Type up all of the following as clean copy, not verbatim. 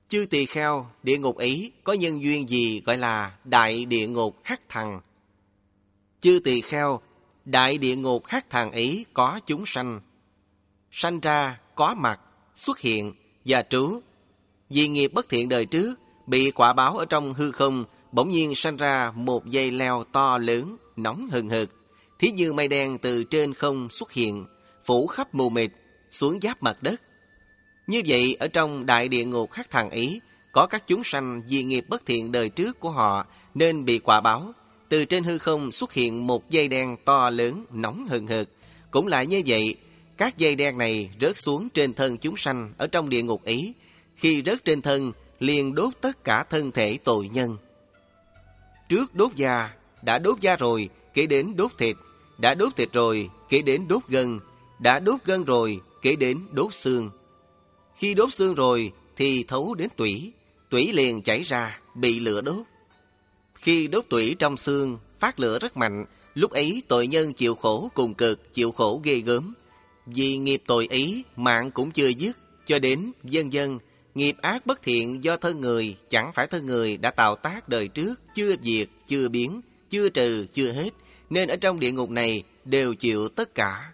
Chư tỳ kheo, địa ngục ấy có nhân duyên gì gọi là đại địa ngục hắc thần? Chư tỳ kheo, đại địa ngục hắc thần ấy có chúng sanh. Sanh ra, có mặt, xuất hiện và trú. Vì nghiệp bất thiện đời trước, bị quả báo ở trong hư không, bỗng nhiên sanh ra một dây leo to lớn, nóng hừng hực. Thí như mây đen từ trên không xuất hiện, phủ khắp mù mịt, xuống giáp mặt đất. Như vậy, ở trong đại địa ngục hắc thần ấy, có các chúng sanh vì nghiệp bất thiện đời trước của họ nên bị quả báo. Từ trên hư không xuất hiện một dây đen to lớn, nóng hừng hực. Cũng lại như vậy, các dây đen này rớt xuống trên thân chúng sanh ở trong địa ngục ấy. Khi rớt trên thân, liền đốt tất cả thân thể tội nhân. Trước đốt da, đã đốt da rồi, kể đến đốt thịt. Đã đốt thịt rồi, kể đến đốt gân. Đã đốt gân rồi, kể đến đốt xương. Khi đốt xương rồi, thì thấu đến tủy. Tủy liền chảy ra, bị lửa đốt. Khi đốt tủy trong xương, phát lửa rất mạnh. Lúc ấy tội nhân chịu khổ cùng cực, chịu khổ ghê gớm. Vì nghiệp tội ấy, mạng cũng chưa dứt, cho đến vân vân. Nghiệp ác bất thiện do thân người, chẳng phải thân người đã tạo tác đời trước, chưa diệt, chưa biến, chưa trừ, chưa hết, nên ở trong địa ngục này đều chịu tất cả.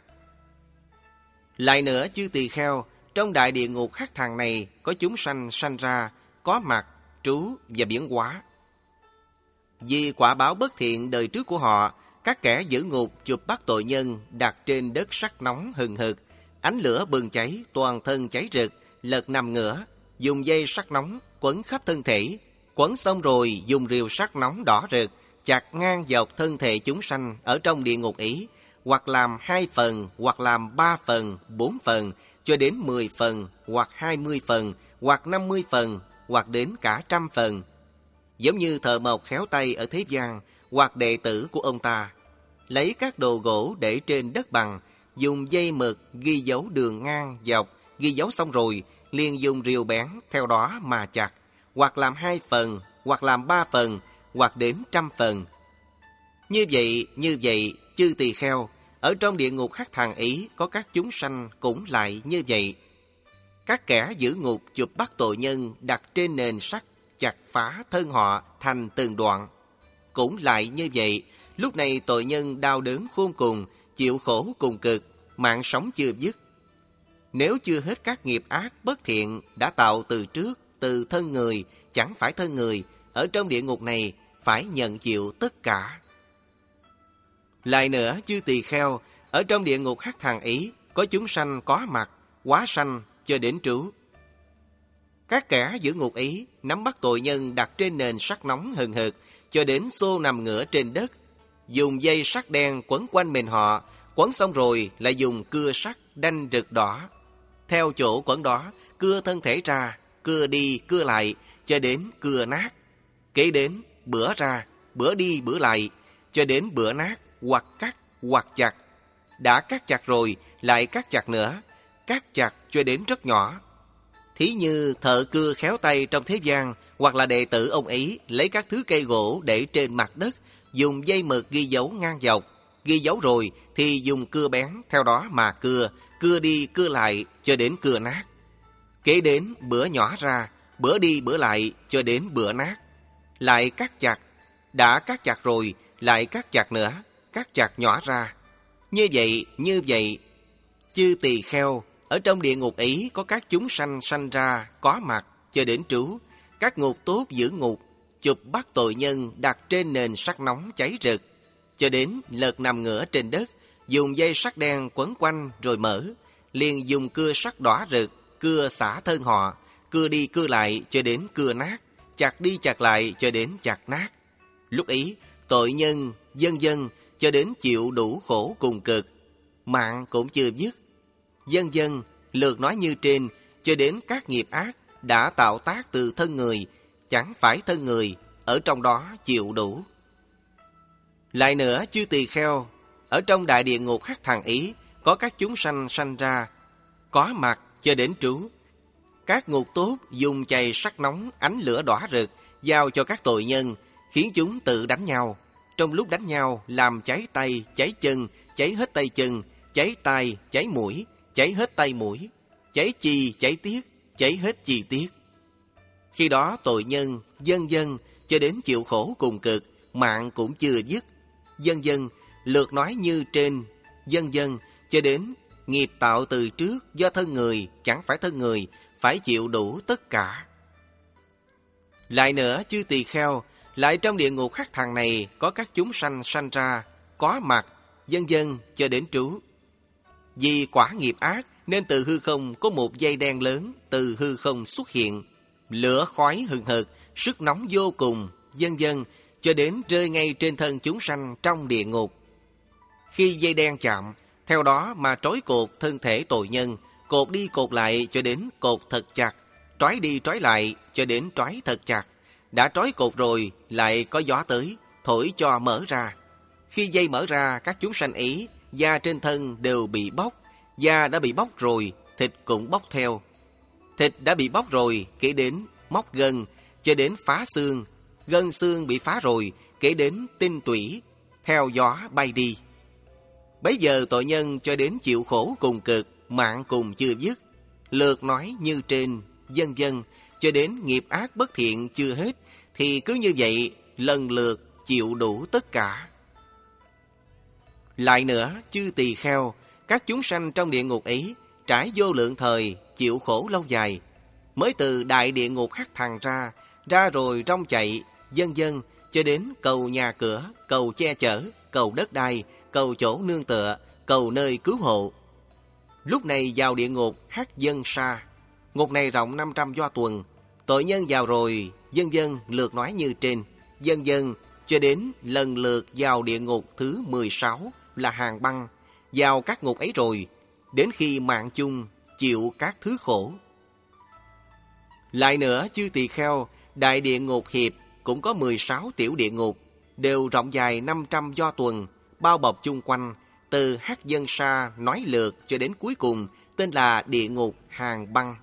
Lại nữa, chư tỳ kheo, trong đại địa ngục hắc thần này có chúng sanh sanh ra, có mặt, trú và biến hóa. Vì quả báo bất thiện đời trước của họ, các kẻ giữ ngục chụp bắt tội nhân đặt trên đất sắt nóng hừng hực, ánh lửa bừng cháy, toàn thân cháy rực, lật nằm ngửa, dùng dây sắt nóng quấn khắp thân thể, quấn xong rồi dùng rìu sắt nóng đỏ rực chặt ngang dọc thân thể chúng sanh ở trong địa ngục ấy, hoặc làm 2 phần, hoặc làm 3 phần, 4 phần, cho đến 10 phần, hoặc 20 phần, hoặc 50 phần, hoặc đến cả 100 phần. Giống như thợ mộc khéo tay ở thế gian, hoặc đệ tử của ông ta, lấy các đồ gỗ để trên đất bằng, dùng dây mực ghi dấu đường ngang dọc, ghi dấu xong rồi, liền dùng rìu bén theo đó mà chặt, hoặc làm 2 phần, hoặc làm 3 phần, hoặc đến 100 phần. Như vậy, chư tỳ kheo, ở trong địa ngục hắc thần ấy có các chúng sanh cũng lại như vậy. Các kẻ giữ ngục chụp bắt tội nhân đặt trên nền sắt, chặt phá thân họ thành từng đoạn. Cũng lại như vậy, lúc này tội nhân đau đớn khôn cùng, chịu khổ cùng cực, mạng sống chưa dứt. Nếu chưa hết các nghiệp ác bất thiện đã tạo từ trước, từ thân người, chẳng phải thân người, ở trong địa ngục này phải nhận chịu tất cả. Lại nữa, chư tỳ kheo, ở trong địa ngục hắc thần ấy có chúng sanh có mặt, hóa sanh cho đến trú. Các kẻ giữ ngục ấy nắm bắt tội nhân đặt trên nền sắt nóng hừng hực cho đến xô nằm ngửa trên đất, dùng dây sắt đen quấn quanh mình họ, quấn xong rồi lại dùng cưa sắt đanh rực đỏ. Theo chỗ quấn đó, cưa thân thể ra, cưa đi cưa lại cho đến cưa nát. Kế đến bữa ra, bữa đi bữa lại cho đến bữa nát, hoặc cắt hoặc chặt. Đã cắt chặt rồi lại cắt chặt nữa, cắt chặt cho đến rất nhỏ. Thí như thợ cưa khéo tay trong thế gian, hoặc là đệ tử ông ấy lấy các thứ cây gỗ để trên mặt đất, dùng dây mực ghi dấu ngang dọc. Ghi dấu rồi thì dùng cưa bén theo đó mà cưa đi cưa lại cho đến cưa nát. Kế đến bữa nhỏ ra, bữa đi bữa lại cho đến bữa nát. Lại cắt chặt, đã cắt chặt rồi lại cắt chặt nữa, cắt chặt nhỏ ra. Như vậy, chư tỳ kheo, ở trong địa ngục ấy có các chúng sanh sanh ra, có mặt cho đến trú. Các ngục tốt giữ ngục, chụp bắt tội nhân đặt trên nền sắt nóng cháy rực, cho đến lật nằm ngửa trên đất, dùng dây sắt đen quấn quanh rồi mở, liền dùng cưa sắt đỏ rực, cưa xả thân họ, cưa đi cưa lại cho đến cưa nát, chặt đi chặt lại cho đến chặt nát. Lúc ấy, tội nhân, vân vân, cho đến chịu đủ khổ cùng cực, mạng cũng chưa dứt. Vân vân, lượt nói như trên, cho đến các nghiệp ác đã tạo tác từ thân người, chẳng phải thân người, ở trong đó chịu đủ. Lại nữa, chư tỳ kheo, ở trong đại địa ngục hắc thần ý, có các chúng sanh sanh ra, có mặt cho đến trú. Các ngục tốt dùng chày sắt nóng ánh lửa đỏ rực, giao cho các tội nhân, khiến chúng tự đánh nhau. Trong lúc đánh nhau, làm cháy tay, cháy chân, cháy hết tay chân, cháy tai, cháy mũi, cháy hết tay mũi, cháy chi, cháy tiết, cháy hết chi tiết. Khi đó tội nhân, vân vân, cho đến chịu khổ cùng cực, mạng cũng chưa dứt, vân vân, lượt nói như trên, vân vân, cho đến nghiệp tạo từ trước do thân người, chẳng phải thân người, phải chịu đủ tất cả. Lại nữa, chư tỳ kheo, lại trong địa ngục hắc thằng này có các chúng sanh sanh ra, có mặt, vân vân, cho đến trú. Vì quả nghiệp ác nên từ hư không có một dây đen lớn từ hư không xuất hiện, lửa khói hừng hực, sức nóng vô cùng, vân vân, cho đến rơi ngay trên thân chúng sanh trong địa ngục. Khi dây đen chạm, theo đó mà trói cột thân thể tội nhân, cột đi cột lại cho đến cột thật chặt, trói đi trói lại cho đến trói thật chặt. Đã trói cột rồi, lại có gió tới, thổi cho mở ra. Khi dây mở ra, các chúng sanh ấy, da trên thân đều bị bóc, da đã bị bóc rồi, thịt cũng bóc theo. Thịt đã bị bóc rồi, kể đến móc gân, cho đến phá xương. Gân xương bị phá rồi, kể đến tinh tủy, theo gió bay đi. Bấy giờ tội nhân cho đến chịu khổ cùng cực, mạng cùng chưa dứt, lượt nói như trên, vân vân, cho đến nghiệp ác bất thiện chưa hết, thì cứ như vậy lần lượt chịu đủ tất cả. Lại nữa, chư tỳ kheo, các chúng sanh trong địa ngục ấy trải vô lượng thời, chịu khổ lâu dài, mới từ đại địa ngục hắc thằng ra rồi rong chạy, vân vân, cho đến cầu nhà cửa, cầu che chở, cầu đất đai, cầu chỗ nương tựa, cầu nơi cứu hộ. Lúc này vào địa ngục hắc dân sa, ngục này rộng 500 do tuần, tội nhân vào rồi, vân vân, lượt nói như trên, vân vân, cho đến lần lượt vào địa ngục thứ 16 là hàng băng, vào các ngục ấy rồi, đến khi mạng chung chịu các thứ khổ. Lại nữa, chư tỳ kheo, đại địa ngục hiệp cũng có 16 tiểu địa ngục, đều rộng dài 500 do tuần, bao bọc chung quanh, từ hắc dân sa nói lượt cho đến cuối cùng, tên là địa ngục hàng băng.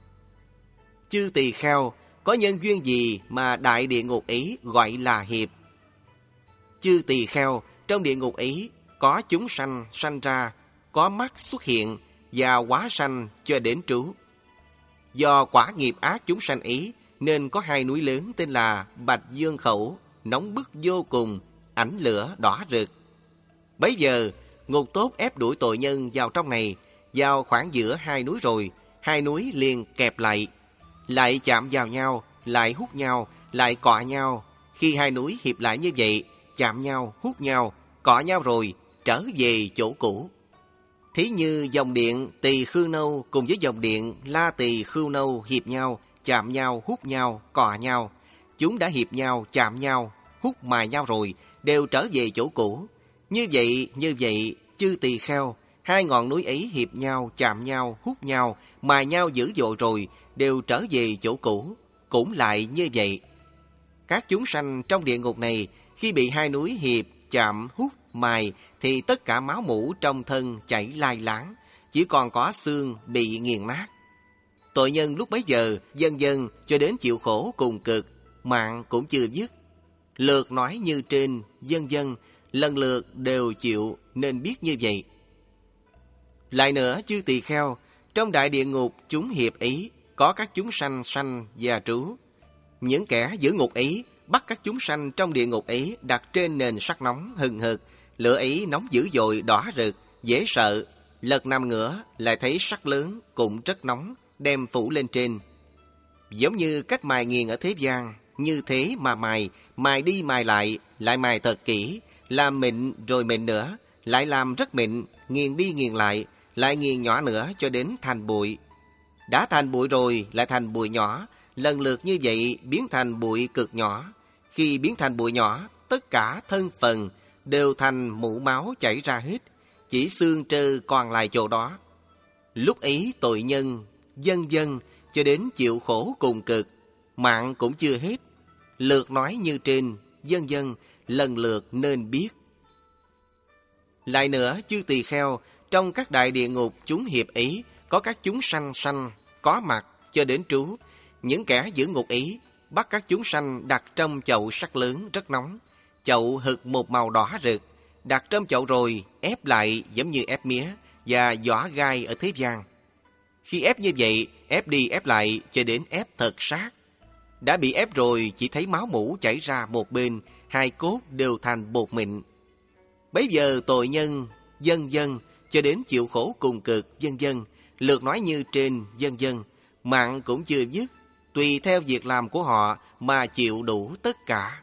Chư tỳ kheo, có nhân duyên gì mà đại địa ngục ấy gọi là hiệp? Chư tỳ kheo, trong địa ngục ấy có chúng sanh sanh ra, có mắt xuất hiện và hóa sanh cho đến trú. Do quả nghiệp ác chúng sanh ấy nên có hai núi lớn tên là Bạch Dương Khẩu, nóng bức vô cùng, ánh lửa đỏ rực. Bấy giờ ngục tốt ép đuổi tội nhân vào trong này, vào khoảng giữa hai núi rồi, hai núi liền kẹp lại chạm vào nhau, lại hút nhau, lại cọ nhau. Khi hai núi hiệp lại như vậy, chạm nhau, hút nhau, cọ nhau rồi, trở về chỗ cũ. Thí như dòng điện Tỳ Khưu Nâu cùng với dòng điện La Tỳ Khưu Nâu hiệp nhau, chạm nhau, hút nhau, cọ nhau. Chúng đã hiệp nhau, chạm nhau, hút mài nhau rồi, đều trở về chỗ cũ. Như vậy, chư tỳ kheo, hai ngọn núi ấy hiệp nhau, chạm nhau, hút nhau, mài nhau dữ dội rồi, đều trở về chỗ cũ. Cũng lại như vậy. Các chúng sanh trong địa ngục này, khi bị hai núi hiệp, chạm, hút, mài, thì tất cả máu mủ trong thân chảy lai láng, chỉ còn có xương bị nghiền nát. Tội nhân lúc bấy giờ, dần dần cho đến chịu khổ cùng cực, mạng cũng chưa dứt. Lượt nói như trên, vân vân, lần lượt đều chịu nên biết như vậy. Lại nữa, chư tỳ kheo, trong đại địa ngục chúng hiệp ấy, có các chúng sanh sanh và trú. Những kẻ giữ ngục ấy bắt các chúng sanh trong địa ngục ấy đặt trên nền sắt nóng hừng hực, lửa ấy nóng dữ dội đỏ rực, dễ sợ. Lật nằm ngửa lại thấy sắt lớn cũng rất nóng, đem phủ lên trên. Giống như cách mài nghiền ở thế gian, như thế mà mài đi mài lại mài thật kỹ, làm mịn rồi mịn nữa, lại làm rất mịn, nghiền đi nghiền lại nghiền nhỏ nữa cho đến thành bụi. Đã thành bụi rồi lại thành bụi nhỏ, lần lượt như vậy biến thành bụi cực nhỏ. Khi biến thành bụi nhỏ, tất cả thân phần đều thành mũ máu chảy ra hết, chỉ xương trơ còn lại chỗ đó. Lúc ấy tội nhân, vân vân, cho đến chịu khổ cùng cực, mạng cũng chưa hết. Lượt nói như trên, vân vân, lần lượt nên biết. Lại nữa, chư tỳ kheo, trong các đại địa ngục chúng hiệp ấy, có các chúng sanh sanh, có mặt cho đến trú. Những kẻ giữ ngục ấy bắt các chúng sanh đặt trong chậu sắt lớn rất nóng, chậu hực một màu đỏ rực, đặt trong chậu rồi ép lại giống như ép mía và giỏ gai ở thế gian. Khi ép như vậy, ép đi ép lại cho đến ép thật sát. Đã bị ép rồi, chỉ thấy máu mủ chảy ra một bên, hai cốt đều thành bột mịn. Bấy giờ tội nhân, vân vân, cho đến chịu khổ cùng cực, vân vân, lượt nói như trên, vân vân, mặn cũng chưa dứt, tùy theo việc làm của họ mà chịu đủ tất cả.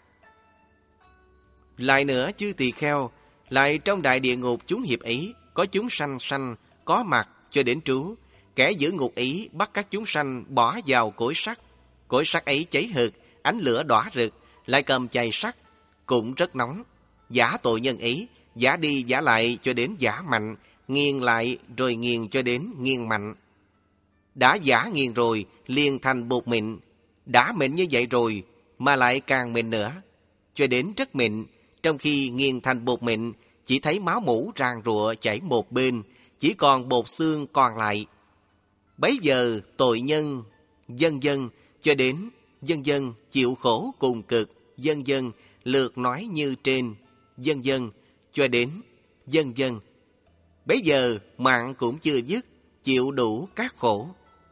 Lại nữa, chư tỳ kheo, lại trong đại địa ngục chúng hiệp ý, có chúng sanh sanh, có mặt cho đến trú. Kẻ giữ ngục ý bắt các chúng sanh bỏ vào cối sắt ấy cháy hực, ánh lửa đỏ rực, lại cầm chày sắt, cũng rất nóng. Giả tội nhân ý, giả đi giả lại cho đến giả mạnh, nghiền lại rồi nghiền cho đến nghiền mạnh. Đã giả nghiền rồi, liền thành bột mịn. Đã mịn như vậy rồi, mà lại càng mịn nữa, cho đến rất mịn. Trong khi nghiền thành bột mịn, chỉ thấy máu mủ ràn rụa chảy một bên, chỉ còn bột xương còn lại. Bấy giờ tội nhân, vân vân, cho đến vân vân, chịu khổ cùng cực, vân vân, lượt nói như trên, vân vân, cho đến vân vân. Bấy giờ mạng cũng chưa dứt, chịu đủ các khổ.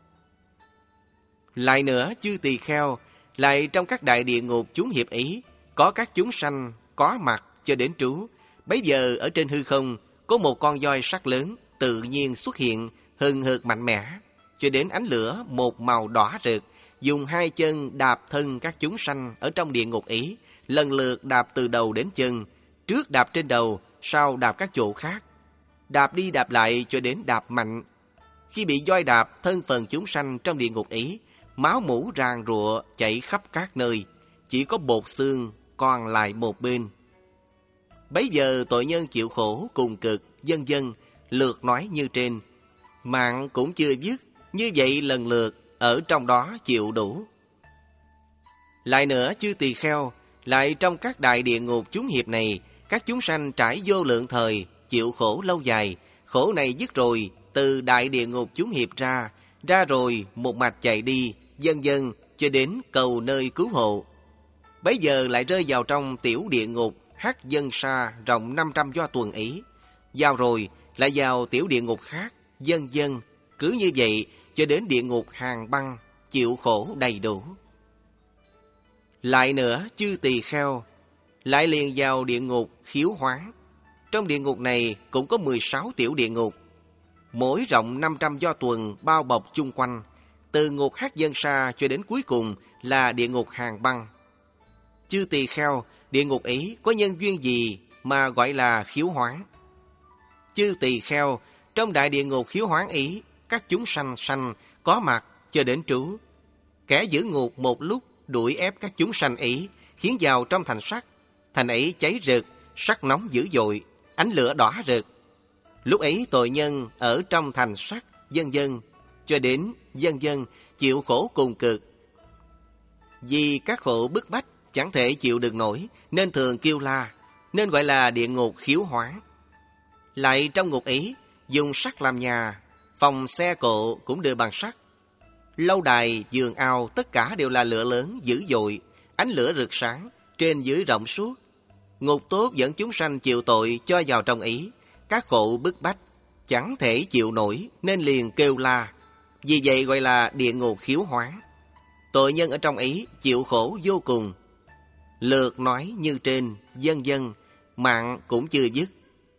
Lại nữa, chư tỳ kheo, lại trong các đại địa ngục chúng hiệp ý, có các chúng sanh có mặt cho đến trú. Bấy giờ ở trên hư không có một con voi sắt lớn tự nhiên xuất hiện, hừng hực mạnh mẽ, cho đến ánh lửa một màu đỏ rực, dùng hai chân đạp thân các chúng sanh ở trong địa ngục ý, lần lượt đạp từ đầu đến chân, trước đạp trên đầu, sau đạp các chỗ khác, đạp đi đạp lại cho đến đạp mạnh. Khi bị voi đạp, thân phần chúng sanh trong địa ngục ý, máu mủ ràn rụa chảy khắp các nơi, chỉ có bột xương còn lại một bên. Bấy giờ tội nhân chịu khổ cùng cực, vân vân, lượt nói như trên, mạng cũng chưa dứt, như vậy lần lượt ở trong đó chịu đủ. Lại nữa, chư tỳ kheo, lại trong các đại địa ngục chúng hiệp này, các chúng sanh trải vô lượng thời, chịu khổ lâu dài. Khổ này dứt rồi, từ đại địa ngục chúng hiệp ra rồi một mạch chạy đi, vân vân, cho đến cầu nơi cứu hộ. Bấy giờ lại rơi vào trong tiểu địa ngục Hắc Dân Sa rộng 500 do tuần ý. Vào rồi lại vào tiểu địa ngục khác, vân vân, cứ như vậy cho đến địa ngục Hàng Băng, chịu khổ đầy đủ. Lại nữa, chư tỳ kheo, lại liền vào địa ngục Khiếu Hoáng. Trong địa ngục này cũng có 16 tiểu địa ngục, mỗi rộng 500 do tuần bao bọc chung quanh, từ ngục Hắc Dân Sa cho đến cuối cùng là địa ngục Hàng Băng. Chư tỳ kheo, địa ngục ấy có nhân duyên gì mà gọi là Khiếu Hoáng? Chư tỳ kheo, trong đại địa ngục Khiếu Hoáng ấy, các chúng sanh sanh có mặt cho đến trú. Kẻ giữ ngục một lúc đuổi ép các chúng sanh ấy, khiến vào trong thành sắt. Thành ấy cháy rực, sắt nóng dữ dội, ánh lửa đỏ rực. Lúc ấy tội nhân ở trong thành sắt, vân vân, cho đến vân vân, chịu khổ cùng cực. Vì các khổ bức bách chẳng thể chịu được nổi, nên thường kêu la, nên gọi là địa ngục Khiếu Hoáng. Lại trong ngục ấy, dùng sắt làm nhà, phòng xe cộ cũng đều bằng sắt. Lâu đài, giường ao, tất cả đều là lửa lớn, dữ dội, ánh lửa rực sáng, trên dưới rộng suốt. Ngục tốt dẫn chúng sanh chịu tội cho vào trong ý, các khổ bức bách, chẳng thể chịu nổi, nên liền kêu la. Vì vậy gọi là địa ngục Khiếu Hoáng. Tội nhân ở trong ý chịu khổ vô cùng. Lượt nói như trên, vân vân, mạng cũng chưa dứt.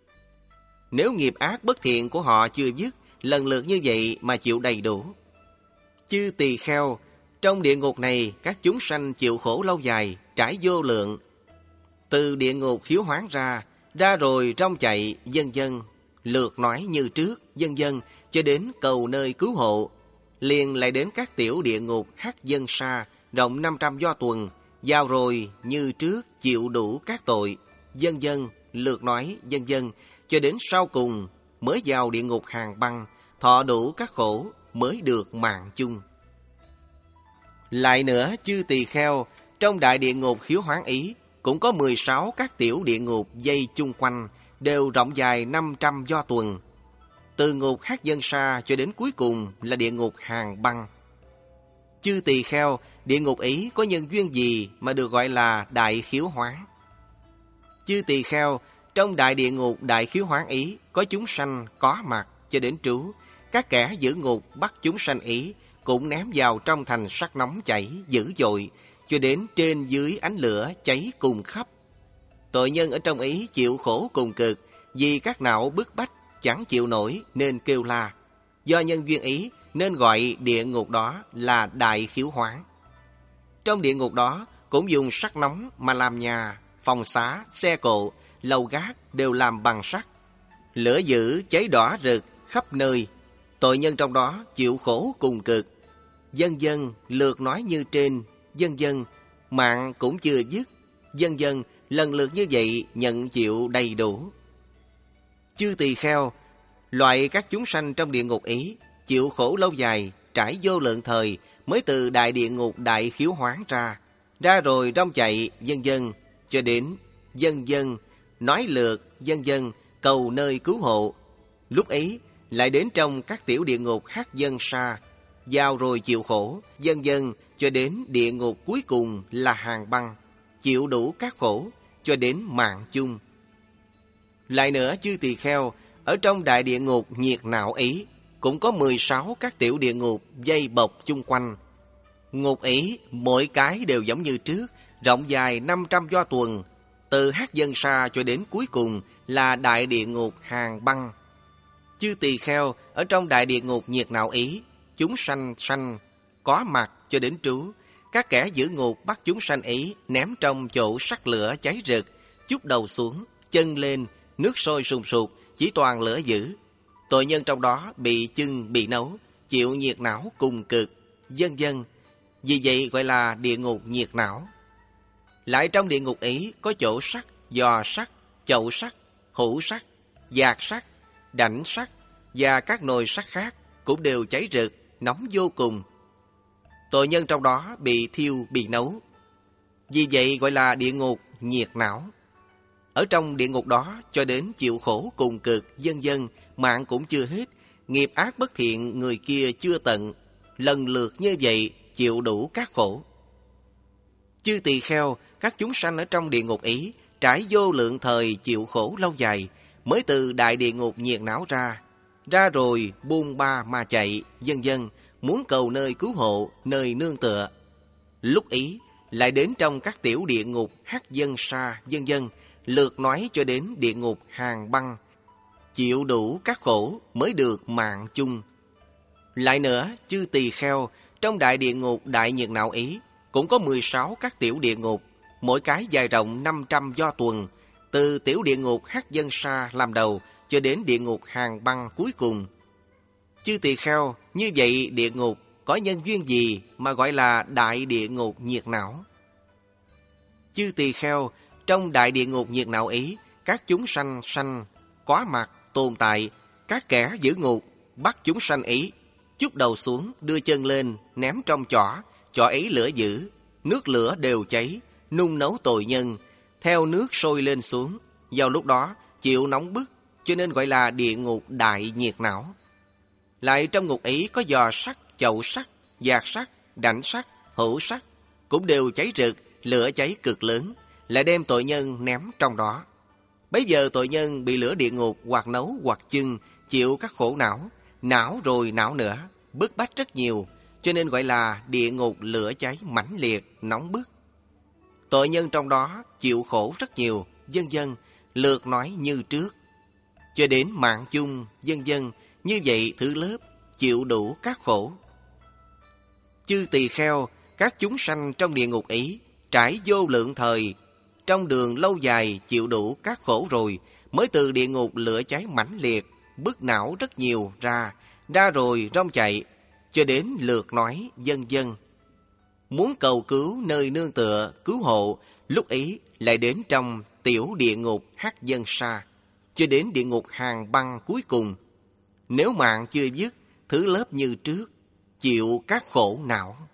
Nếu nghiệp ác bất thiện của họ chưa dứt, lần lượt như vậy mà chịu đầy đủ. Chư tỳ kheo, trong địa ngục này các chúng sanh chịu khổ lâu dài, trải vô lượng. Từ địa ngục Khiếu Hoáng ra rồi trong chạy, vân vân, lượt nói như trước, vân vân, cho đến cầu nơi cứu hộ. Liền lại đến các tiểu địa ngục Hắc Dân Sa, rộng 500 do tuần, vào rồi như trước chịu đủ các tội, vân vân, lượt nói, vân vân, cho đến sau cùng mới vào địa ngục Hàng Băng, thọ đủ các khổ mới được mạng chung. Lại nữa, chư tỳ kheo, trong đại địa ngục Khiếu Hoáng ý, cũng có 16 các tiểu địa ngục dây chung quanh, đều rộng dài 500 do tuần. Từ ngục Hắc Dân Sa cho đến cuối cùng là địa ngục Hàng Băng. Chư tỳ kheo, địa ngục ấy có nhân duyên gì mà được gọi là Đại Khiếu Hoáng? Chư tỳ kheo, trong đại địa ngục Đại Khiếu Hoáng ý, có chúng sanh có mặt cho đến trú. Các kẻ giữ ngục bắt chúng sanh ý, cũng ném vào trong thành sắt nóng chảy dữ dội, cho đến trên dưới ánh lửa cháy cùng khắp. Tội nhân ở trong ấy chịu khổ cùng cực, vì các não bức bách chẳng chịu nổi nên kêu la. Do nhân duyên ý nên gọi địa ngục đó là Đại Khiếu Hoán. Trong địa ngục đó cũng dùng sắt nóng mà làm nhà, phòng xá, xe cộ, lầu gác đều làm bằng sắt. Lửa dữ cháy đỏ rực khắp nơi. Tội nhân trong đó chịu khổ cùng cực. Vân vân lượt nói như trên. Vân vân mạng cũng chưa dứt. Vân vân lần lượt như vậy nhận chịu đầy đủ. Chư tỳ kheo, loại các chúng sanh trong địa ngục ý chịu khổ lâu dài, trải vô lượng thời mới từ đại địa ngục Đại Khiếu Hoán ra rồi rong chạy vân vân cho đến vân vân nói lượt vân vân cầu nơi cứu hộ. Lúc ấy lại đến trong các tiểu địa ngục Hắc Vân Sa, vào rồi chịu khổ vân vân cho đến địa ngục cuối cùng là Hàng Băng, chịu đủ các khổ cho đến mạng chung. Lại nữa chư tỳ kheo, ở trong đại địa ngục Nhiệt Não ý cũng có 16 các tiểu địa ngục dây bọc chung quanh. Ngục ý mỗi cái đều giống như trước, rộng dài 500 do tuần, từ Hắc Vân Sa cho đến cuối cùng là đại địa ngục Hàng Băng. Chư tỳ kheo, ở trong đại địa ngục Nhiệt Não ý, chúng sanh sanh có mặt cho đến trú. Các kẻ giữ ngục bắt chúng sanh ấy ném trong chỗ sắc lửa cháy rực, chút đầu xuống, chân lên, nước sôi sùng sục, chỉ toàn lửa dữ. Tội nhân trong đó bị chưng bị nấu, chịu nhiệt não cùng cực, vân vân. Vì vậy gọi là địa ngục nhiệt não. Lại trong địa ngục ấy có chỗ sắt, giò sắt, chậu sắt, hũ sắt, dạt sắt, đảnh sắt và các nồi sắt khác cũng đều cháy rực, nóng vô cùng. Tội nhân trong đó bị thiêu, bị nấu. Vì vậy gọi là địa ngục nhiệt não. Ở trong địa ngục đó cho đến chịu khổ cùng cực, vân vân, mạng cũng chưa hết, nghiệp ác bất thiện người kia chưa tận, lần lượt như vậy chịu đủ các khổ. Chư tỳ kheo, các chúng sanh ở trong địa ngục ấy trải vô lượng thời chịu khổ lâu dài, mới từ đại địa ngục nhiệt não ra rồi buông ba mà chạy, vân vân, muốn cầu nơi cứu hộ, nơi nương tựa. Lúc ấy lại đến trong các tiểu địa ngục Hắc Vân Sa, vân vân, lượt nói cho đến địa ngục Hàng Băng, chịu đủ các khổ mới được mạng chung. Lại nữa, chư tỳ kheo, trong đại địa ngục Đại Nhiệt Não ý cũng có 16 các tiểu địa ngục, mỗi cái dài rộng 500 do tuần, từ tiểu địa ngục Hắc Vân Sa làm đầu cho đến địa ngục Hàng Băng cuối cùng. Chư tỳ kheo, như vậy địa ngục có nhân duyên gì mà gọi là đại địa ngục nhiệt não? Chư tỳ kheo, trong đại địa ngục nhiệt não ấy, các chúng sanh sanh có mặt tồn tại, các kẻ giữ ngục bắt chúng sanh ấy, chút đầu xuống, đưa chân lên, ném trong chỏ ấy lửa dữ, nước lửa đều cháy, nung nấu tội nhân, theo nước sôi lên xuống, vào lúc đó chịu nóng bức, cho nên gọi là địa ngục đại nhiệt não. Lại trong ngục ấy có giò sắt, chậu sắt, dạt sắt, đảnh sắt, hũ sắt, cũng đều cháy rực, lửa cháy cực lớn, lại đem tội nhân ném trong đó. Bấy giờ tội nhân bị lửa địa ngục hoặc nấu hoặc chưng, chịu các khổ não rồi não nữa, bức bách rất nhiều, cho nên gọi là địa ngục lửa cháy mãnh liệt, nóng bức. Tội nhân trong đó chịu khổ rất nhiều, vân vân, lượt nói như trước, cho đến mạng chung, vân vân, như vậy thứ lớp, chịu đủ các khổ. Chư tỳ kheo, các chúng sanh trong địa ngục ấy, trải vô lượng thời, trong đường lâu dài chịu đủ các khổ rồi, mới từ địa ngục lửa cháy mãnh liệt, bức não rất nhiều ra rồi rong chạy, cho đến lượt nói vân vân. Muốn cầu cứu nơi nương tựa, cứu hộ, lúc ấy lại đến trong tiểu địa ngục Hắc Vân Sa, cho đến địa ngục Hàng Băng cuối cùng. Nếu mạng chưa dứt, thứ lớp như trước, chịu các khổ não.